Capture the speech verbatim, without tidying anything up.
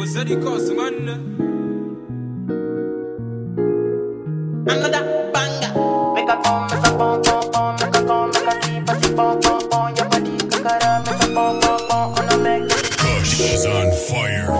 said the cost, man. Another banger. Make a come, make a pom pom pom, make a come, make a keep a sip pom pom pom. Your body kakara, make a pom pom pom, on a make. Kush is on fire.